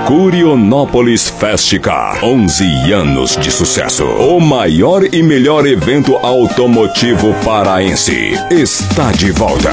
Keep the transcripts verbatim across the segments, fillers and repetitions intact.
Curionópolis Festicar, onze anos de sucesso. O maior e melhor evento automotivo paraense está de volta.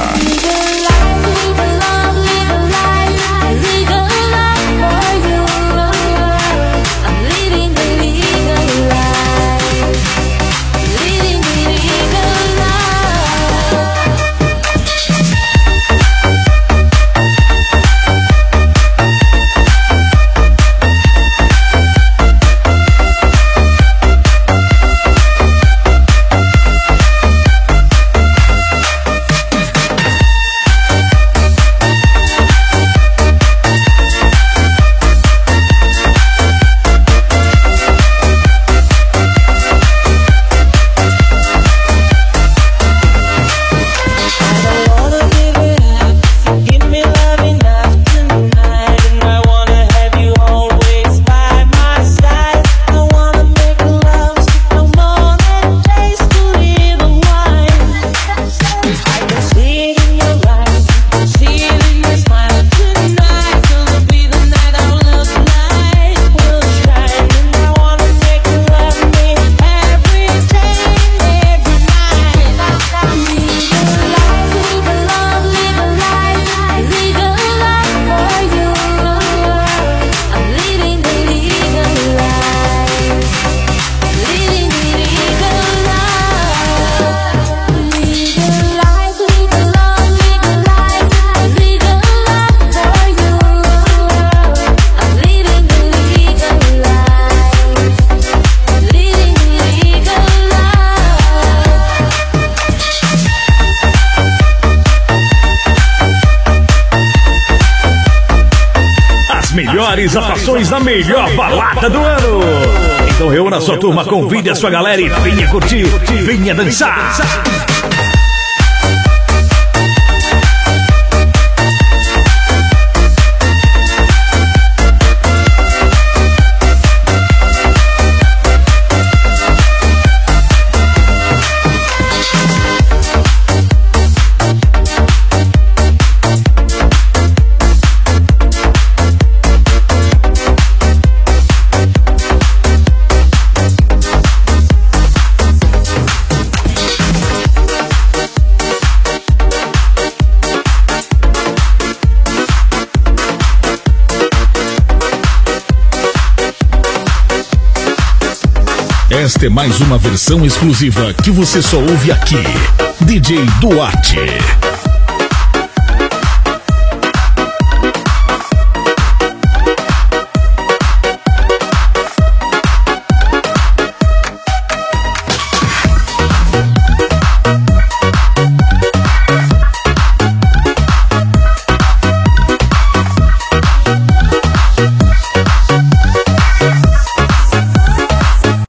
Melhores atrações da melhor balada do ano. Então reúna a sua turma, convide a sua galera e venha curtir, venha dançar. Esta é mais uma versão exclusiva que você só ouve aqui. D J Duarte.